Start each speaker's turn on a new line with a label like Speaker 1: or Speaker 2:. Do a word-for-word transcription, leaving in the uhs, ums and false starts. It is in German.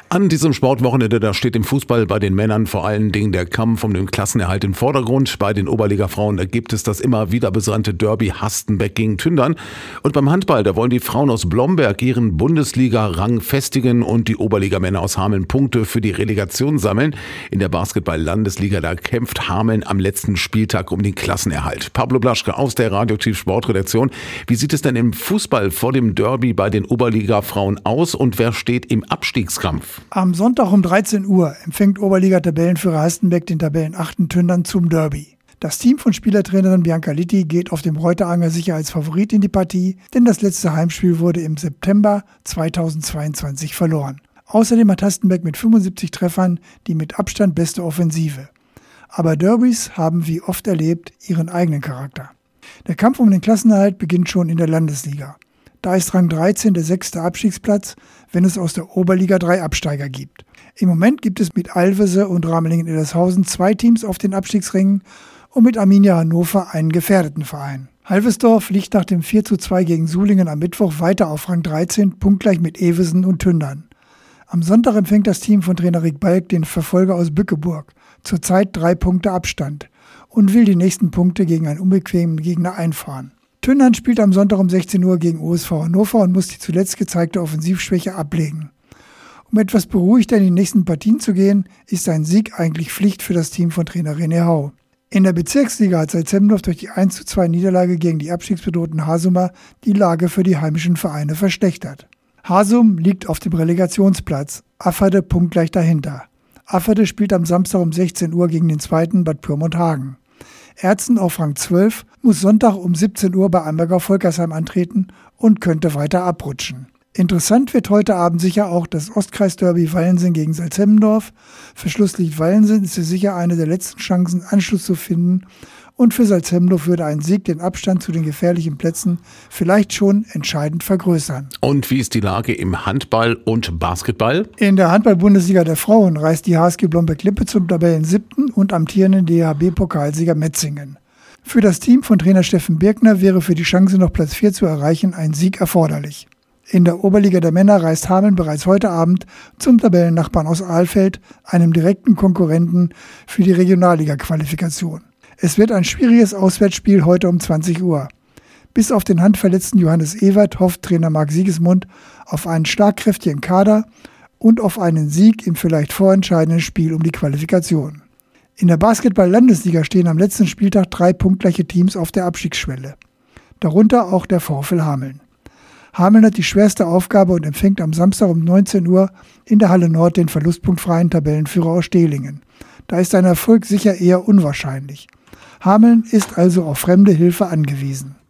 Speaker 1: An diesem Sportwochenende, da steht im Fußball bei den Männern vor allen Dingen der Kampf um den Klassenerhalt im Vordergrund. Bei den Oberliga-Frauen, da gibt es das immer wieder besandte Derby Hastenbeck gegen Tündern. Und beim Handball, da wollen die Frauen aus Blomberg ihren Bundesliga-Rang festigen und die Oberligamänner aus Hameln Punkte für die Relegation sammeln. In der Basketball-Landesliga, da kämpft Hameln am letzten Spieltag um den Klassenerhalt. Pablo Blaschke aus der Radioaktiv Sportredaktion. Wie sieht es denn im Fußball vor dem Derby bei den Oberliga-Frauen aus und wer steht im Abstiegskampf?
Speaker 2: Am Sonntag um dreizehn Uhr empfängt Oberliga-Tabellenführer Hastenbeck den Tabellenachten Tündern zum Derby. Das Team von Spielertrainerin Bianca Litti geht auf dem Reuteranger sicher als Favorit in die Partie, denn das letzte Heimspiel wurde im September zweitausendzweiundzwanzig verloren. Außerdem hat Hastenbeck mit fünfundsiebzig Treffern die mit Abstand beste Offensive. Aber Derbys haben, wie oft erlebt, ihren eigenen Charakter. Der Kampf um den Klassenerhalt beginnt schon in der Landesliga. Da ist Rang dreizehn der sechste Abstiegsplatz, wenn es aus der Oberliga drei Absteiger gibt. Im Moment gibt es mit Alvese und Ramelingen-Illershausen zwei Teams auf den Abstiegsrängen und mit Arminia Hannover einen gefährdeten Verein. Halvesdorf liegt nach dem vier zu zwei gegen Sulingen am Mittwoch weiter auf Rang dreizehn, punktgleich mit Evesen und Tündern. Am Sonntag empfängt das Team von Trainer Rick Balk den Verfolger aus Bückeburg, zurzeit drei Punkte Abstand, und will die nächsten Punkte gegen einen unbequemen Gegner einfahren. Tündern spielt am Sonntag um sechzehn Uhr gegen O S V Hannover und muss die zuletzt gezeigte Offensivschwäche ablegen. Um etwas beruhigter in die nächsten Partien zu gehen, ist ein Sieg eigentlich Pflicht für das Team von Trainer René Hau. In der Bezirksliga hat Salzhemdorf durch die eins zu zwei Niederlage gegen die abstiegsbedrohten Hasumer die Lage für die heimischen Vereine verschlechtert. Hasum liegt auf dem Relegationsplatz, Afferde punktgleich dahinter. Afferde spielt am Samstag um sechzehn Uhr gegen den zweiten Bad Pyrmont-Hagen. Erzen auf Rang zwölf muss Sonntag um siebzehn Uhr bei Ambergau-Volkersheim antreten und könnte weiter abrutschen. Interessant wird heute Abend sicher auch das Ostkreisderby Wallensen gegen Salzhemmendorf. Für Schlusslicht Wallensen ist es sicher eine der letzten Chancen, Anschluss zu finden. Und für Salzhemmendorf würde ein Sieg den Abstand zu den gefährlichen Plätzen vielleicht schon entscheidend vergrößern.
Speaker 1: Und wie ist die Lage im Handball und Basketball?
Speaker 2: In der Handball-Bundesliga der Frauen reist die H S G Blomberg-Lippe zum Tabellensiebten und amtierenden D H B-Pokalsieger Metzingen. Für das Team von Trainer Steffen Birkner wäre für die Chance, noch Platz vier zu erreichen, ein Sieg erforderlich. In der Oberliga der Männer reist Hameln bereits heute Abend zum Tabellennachbarn aus Ahlfeld, einem direkten Konkurrenten für die Regionalliga-Qualifikation. Es wird ein schwieriges Auswärtsspiel heute um zwanzig Uhr. Bis auf den handverletzten Johannes Ewert hofft Trainer Marc Siegesmund auf einen schlagkräftigen Kader und auf einen Sieg im vielleicht vorentscheidenden Spiel um die Qualifikation. In der Basketball-Landesliga stehen am letzten Spieltag drei punktgleiche Teams auf der Abstiegsschwelle. Darunter auch der VfL Hameln. Hameln hat die schwerste Aufgabe und empfängt am Samstag um neunzehn Uhr in der Halle Nord den verlustpunktfreien Tabellenführer aus Stehlingen. Da ist ein Erfolg sicher eher unwahrscheinlich. Hameln ist also auf fremde Hilfe angewiesen.